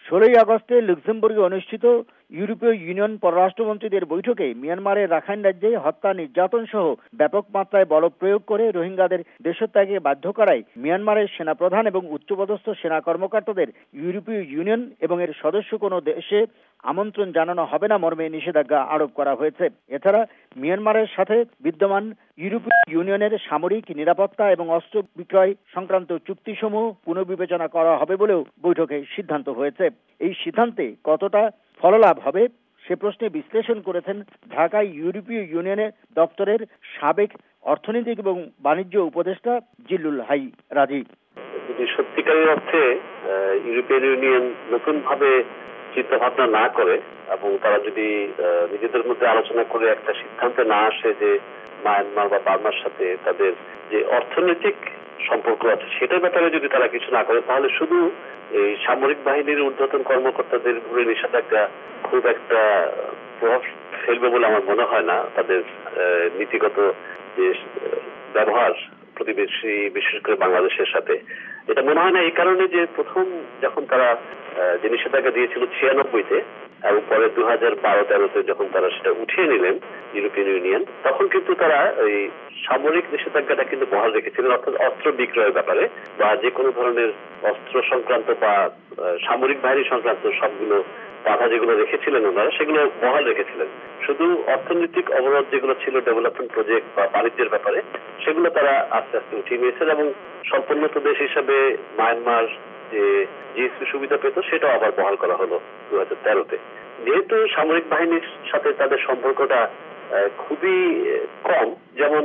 16 আগস্টে লুক্সেমবুর্গে অনুষ্ঠিত ইউরোপীয় ইউনিয়ন পররাষ্ট্রমন্ত্রীদের বৈঠকে মিয়ানমারের রাখাইন রাজ্যে হত্যা, নির্যাতন সহ ব্যাপক মাত্রায় বল প্রয়োগ করে রোহিঙ্গাদের দেশত্যাগে বাধ্য করায় মিয়ানমারের সেনাপ্রধান এবং উচ্চপদস্থ সেনা কর্মকর্তাদের ইউরোপীয় ইউনিয়ন এবং এর সদস্য কোনো দেশে আমন্ত্রণ জানানো হবে না মর্মে নিষেধাজ্ঞা আরোপ করা হয়েছে। এছাড়া মিয়ানমারের সাথে বিদ্যমান ইউরোপীয় ইউনিয়নের সামরিক নিরাপত্তা এবং অস্ত্র বিক্রয় সংক্রান্ত চুক্তিসমূহ পুনর্বিবেচনা করা হবে বলেও বৈঠকে সিদ্ধান্ত হয়েছে। এই সিদ্ধান্তে কতটা ফললাভ হবে সে প্রশ্নে বিশ্লেষণ করেছেন ঢাকায় ইউরোপীয় ইউনিয়নের দপ্তরের সাবেক অর্থনৈতিক এবং বাণিজ্য উপদেষ্টা জিল্লুল হাই রাজি। যদি সত্যিকারের অর্থে ইউরোপিয়ান ইউনিয়ন নতুনভাবে চিন্তা ভাবনা না করে এবং তারা যদি নিজেদের মধ্যে আলোচনা করে একটা সিদ্ধান্তে না আসে যে মায়ানমার বা বার্মার সাথে তাদের যে অর্থনৈতিক সম্পর্ক আছে সেটার ব্যাপারে যদি তারা কিছু না করে, তাহলে শুধু এই সামরিক বাহিনীর ঊর্ধ্বতন কর্মকর্তাদের উপরে নিষেধাজ্ঞা খুব একটা প্রভাব ফেলবে বলে আমার মনে হয় না। তাদের নীতিগত যে ব্যবহার প্রতিবেশী বিশেষ করে বাংলাদেশের সাথে, এটা মনে হয় না এই কারণে যে প্রথম যখন তারা যে নিষেধাজ্ঞা দিয়েছিল 96-তে এবং পরে 2012-13-তে যখন তারা সেটা উঠিয়ে নিলেন ইউরোপিয়ান ইউনিয়ন, তখন কিন্তু তারা ওই সামরিক নিষেধাজ্ঞাটা কিন্তু বহাল রেখেছিলেন, অর্থাৎ অস্ত্র বিক্রয়ের ব্যাপারে বা যে কোনো ধরনের অস্ত্র সংক্রান্ত বা সামরিক বাহিনী সংক্রান্ত সবগুলো বাধা যেগুলো রেখেছিলেন ওনারা সেগুলো বহাল রেখেছিলেন। শুধু অর্থনৈতিক অবরোধ যেগুলো ছিল ডেভেলপমেন্ট প্রজেক্ট বা বাণিজ্যের ব্যাপারে সেগুলো তারা আস্তে আস্তে উঠিয়ে নিয়েছেন এবং সম্পন্নত দেশ হিসাবে মায়ানমার যে জিএসপি সুবিধা পেত সেটাও আবার বহাল করা হলো 2013-তে। যেহেতু সামরিক বাহিনীর সাথে তাদের সম্পর্কটা খুবই কম, যেমন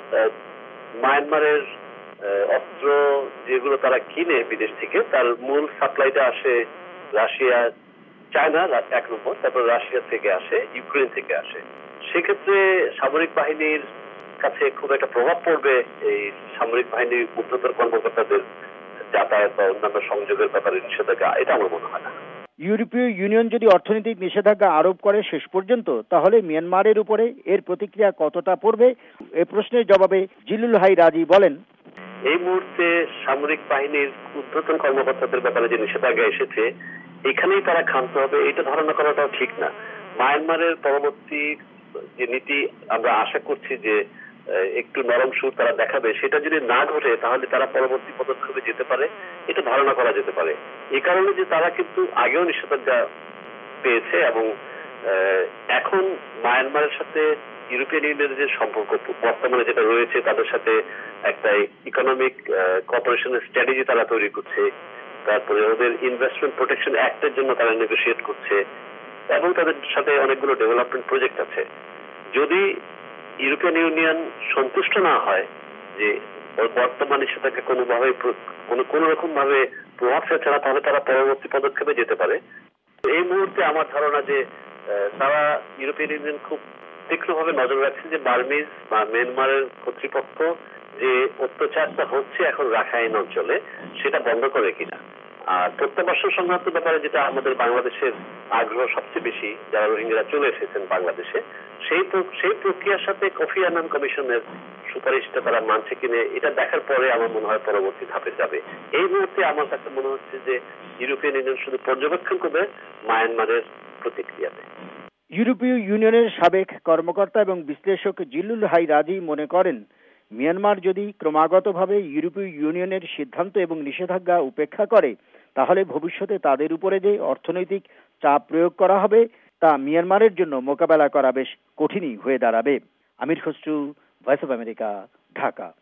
মায়ানমারের অস্ত্র যেগুলো তারা কিনে বিদেশ থেকে তার মূল সাপ্লাইটা আসে রাশিয়া, চায়না এক নম্বর, তারপর রাশিয়া থেকে আসে, ইউক্রেন থেকে আসে। সেক্ষেত্রে সামরিক বাহিনীর কাছে খুব একটা প্রভাব পড়বে এই সামরিক বাহিনীর ঊর্ধ্বতন কর্মকর্তাদের যাতায়াত বা অন্যান্য সংযোগের ব্যাপারে নিষেধাজ্ঞা, এটা আমার মনে হয় না। ইউরোপীয় ইউনিয়ন যদি অর্থনৈতিক নিষেধাজ্ঞা আরোপ করে শেষ পর্যন্ত, তাহলে মিয়ানমারের উপরে এর প্রতিক্রিয়া কতটা পড়বে এ প্রশ্নের জবাবে জিল্লুল হাই রাজি বলেন, এই মুহূর্তে সামরিক বাহিনীর ঊর্ধ্বতন কর্মকর্তাদের ব্যাপারে যে নিষেধাজ্ঞা এসেছে এখানেই তারা ক্ষান্ত হবে এটা ধারণা করাটাও ঠিক না। মায়ানমারের পরবর্তী যে নীতি আমরা আশা করছি যে একটু নরম সুর তারা দেখাবে, সেটা যদি না ঘটে তাহলে তারা পরবর্তী পদক্ষেপে যেতে পারে, এটা ধারণা করা যেতে পারে। এই কারণে যে তারা কিন্তু আগেও নিষেধাজ্ঞা পেয়েছে এবং এখন মায়ানমারের সাথে ইউরোপিয়ান ইউনিয়নের যে সম্পর্ক বর্তমানে যেটা রয়েছে, তাদের সাথে একটা ইকোনমিক কোঅপারেশনের স্ট্র্যাটেজি তারা তৈরি করছে, তারপরে ওদের ইনভেস্টমেন্ট প্রোটেকশন অ্যাক্টের জন্য তারা নেগোশিয়েট করছে এবং তাদের সাথে অনেকগুলো ডেভেলপমেন্ট প্রজেক্ট আছে। যদি ইউরোপিয়ান ইউনিয়ন সন্তুষ্ট না হয় যে বর্তমানে সেটাকে কোনোভাবে কোন রকম ভাবে প্রভাব ফেলছে না, তাহলে তারা পরবর্তী পদক্ষেপে যেতে পারে। এই মুহূর্তে আমার ধারণা যে তারা ইউরোপিয়ান ইউনিয়ন খুব তীক্ষ্ণভাবে নজর রাখছে যে বার্মিজ বা মিয়ানমারের কর্তৃপক্ষ যে অত্যাচারটা হচ্ছে এখন রাখাইন অঞ্চলে সেটা বন্ধ করে কিনা। আর প্রত্যাবাসন সংক্রান্ত ব্যাপারে যেটা আমাদের বাংলাদেশের আগ্রহ সবচেয়ে বেশি, যারা রোহিঙ্গারা চলে এসেছেন বাংলাদেশে, সেই প্রক্রিয়ার সাথে কোফি আনান কমিশনের সুপারিশটা তারা মানছে কিনে এটা দেখার পরে আমার মনে হয় পরবর্তী ধাপে যাবে। এই মুহূর্তে আমার কাছে মনে হচ্ছে যে ইউরোপিয়ান ইউনিয়ন শুধু পর্যবেক্ষণ করবে মায়ানমারের প্রতিক্রিয়াতে। ইউরোপীয় ইউনিয়নের সাবেক কর্মকর্তা এবং বিশ্লেষক জিল্লুল হাই রাজি মনে করেন, মিয়ানমার যদি ক্রমাগতভাবে ইউরোপীয় ইউনিয়নের সিদ্ধান্ত এবং নিষেধাজ্ঞা উপেক্ষা করে, তাহলে ভবিষ্যতে তাদের উপরে যে অর্থনৈতিক চাপ প্রয়োগ করা হবে তা মিয়ানমারের জন্য মোকাবেলা করা বেশ কঠিনই হয়ে দাঁড়াবে। Amir Khasru, voice of America, Dhaka.